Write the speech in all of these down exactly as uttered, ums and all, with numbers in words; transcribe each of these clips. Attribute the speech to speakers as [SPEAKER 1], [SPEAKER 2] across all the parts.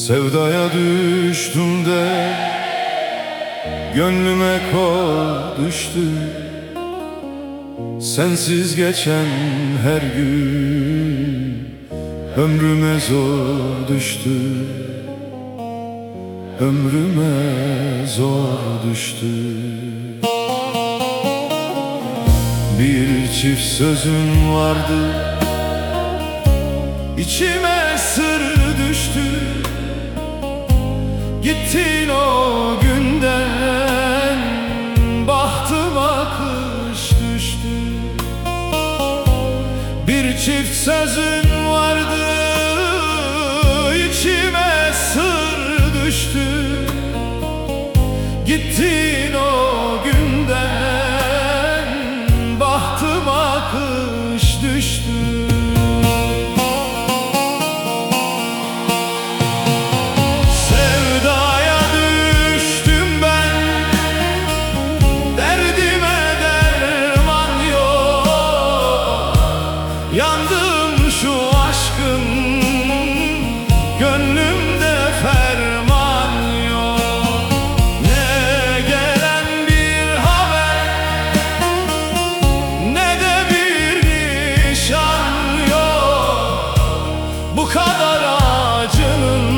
[SPEAKER 1] Sevdaya düştüm de gönlüme kor düştü. Sensiz geçen her gün ömrüme zor düştü. Ömrüme zor düştü. Bir çift sözün vardı, İçime sır düştü. Gittin o günden, bahtıma kış düştü. Bir çift sözün vardı, içime sır düştü. Gittin o günden, bahtıma kış düştü.
[SPEAKER 2] Yandım şu aşkın, gönlümde ferman yok. Ne gelen bir haber, ne de bir nişan yok. Bu kadar acının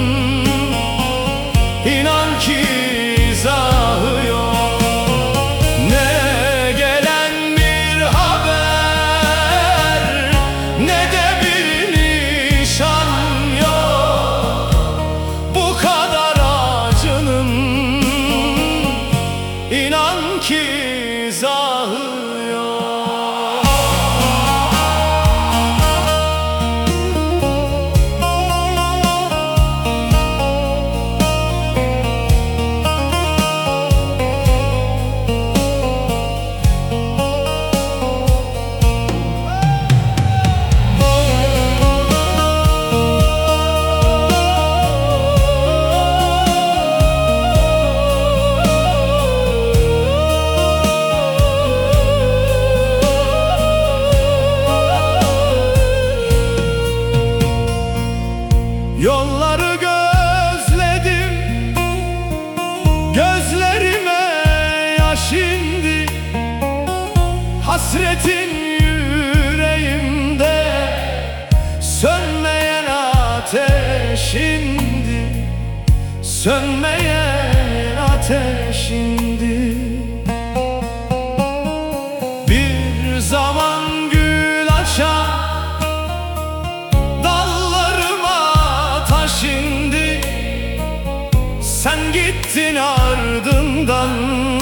[SPEAKER 2] inan ki izahı yok. İnan ki izahı yok. Yolları gözledim, gözlerime yaş indi. Hasretin yüreğimde sönmeyen ateşindi. Sönmeyen ateşindi. Bir zaman gül açan şimdi sen gittin ardından,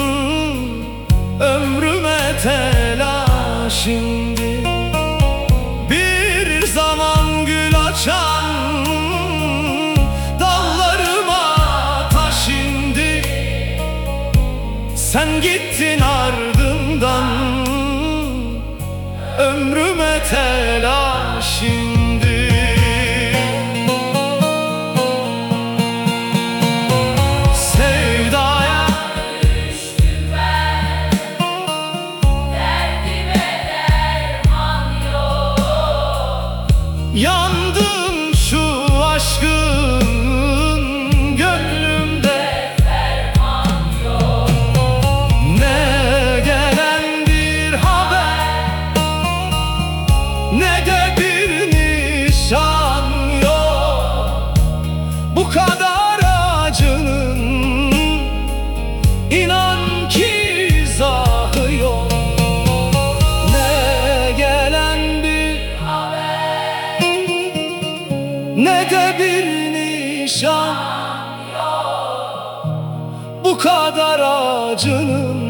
[SPEAKER 2] ömrüme telaş indi. Bir zaman gül açan dallarıma taş indi. Sen gittin ardından, ömrüme telaş indi. Yandım şu aşkın, gönlümde ferman yok. Ne gelen bir haber, ne de bir nişan yok. Bu kadar acının inan ki izahı yok. Ne de bir nişan yok. Bu kadar acının